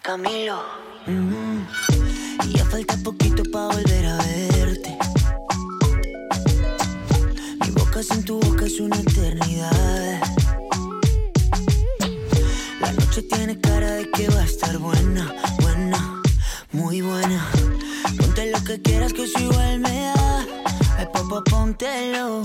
Camilo. Y ya falta poquito pa' volver a verte. Mi boca sin tu boca es una eternidad. La noche tiene cara de que va a estar buena, buena, muy buena. Ponte lo que quieras que eso igual me da. Ay, papá, póntelo.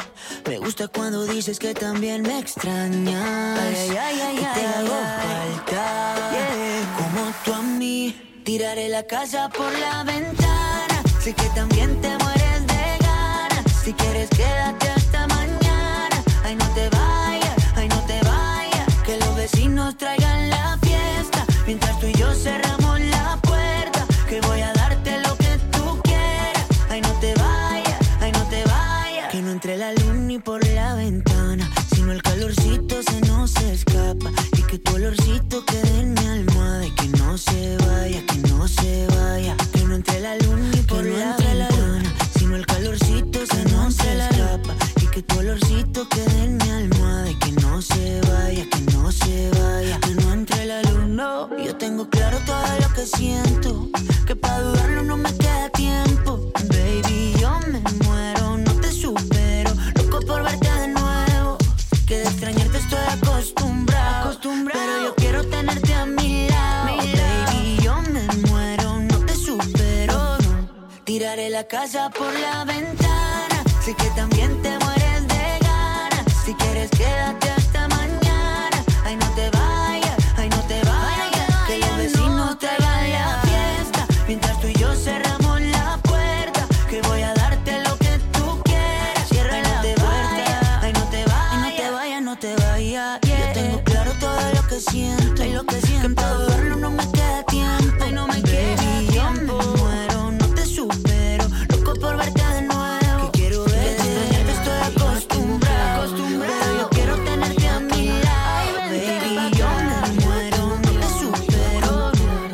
Me gusta cuando dices que también me extrañas. Ay, ay, ay, que te hago falta. Como tú a mí. Tiraré la casa por la ventana. Sé que también te mueres de ganas. Si quieres quédate hasta mañana. Ay, no te vayas, ay, no te vayas. Que los vecinos traigan la fiesta. Mientras tú y yo cerramos la puerta. Que voy a darte lo que tú quieras. Ay, no te vayas, ay, no te vayas. Que no entre la luz ni por la ventana. Sino el calorcito se nos escapa. Y que tu olorcito quede en mi almohada. Y que no se vaya, que no se vaya. Que no entre la luz ni por la ventana. Sino el calorcito se nos escapa. Y que tu olorcito quede en mi almohada. Y que no se vaya, que no se vaya. Que no entre la luz, no. Yo tengo claro todo lo que siento. Que pa' dudarlo no me queda tiempo. Baby, yo me muero, no te supero. Loco por verte de nuevo. Que de extrañarte estoy acostumbrado. Pero yo quiero tenerte a mi lado. Baby, yo me muero, no te supero. Tiraré la casa por la ventana. Sé que también te mueres de ganas. Si quieres quédate hasta mañana. Ay, no te vayas, ay, no te vayas. Que los vecinos traigan la fiesta. Mientras tú y yo cerramos la puerta. Que voy a darte lo que tú quieras. Cierra la puerta. Ay, no te vayas, no te vayas. Yo tengo claro todo lo que siento. Ay, lo que siento. Que para dudarlo no me queda tiempo. Ay, no me queda tiempo. Yo me muero, no te supero. Loco por verte de nuevo. Que quiero verte. Que de extrañarte estoy acostumbrado. Pero yo quiero tenerte a mi lado. Baby, yo me muero, no te supero.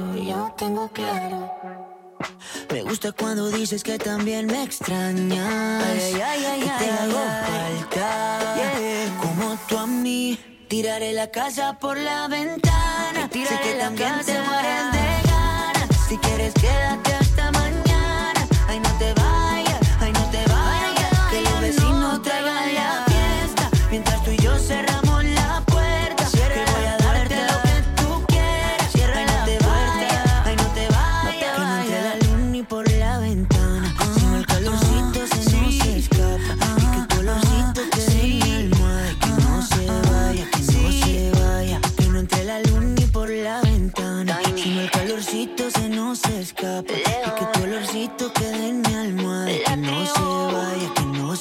Yo tengo claro. Me gusta cuando dices que también me extrañas. Ay, ay, ay, que te hago falta. Como tú a mí. Tiraré la casa por la ventana. Sé que también te mueres de ganas. Si quieres quédate hasta mañana. Ay, no te vayas, ay, no te vayas. Que los vecinos traigan la fiesta. Mientras tú y yo cerramos la puerta. Que voy a darte lo que tú quieras. Cierra la puerta. Ay, no te vayas. Que no entre la luz ni por la ventana. Sino el calorcito se nos escapa. Y que tu olorcito quede en mi almohada. Que no se vaya, que no se vaya. Que no entre la luz ni por la ventana. Sino el calorcito se nos escapa. Y que tu olorcito quede en mi almohada. Que no se vaya, que no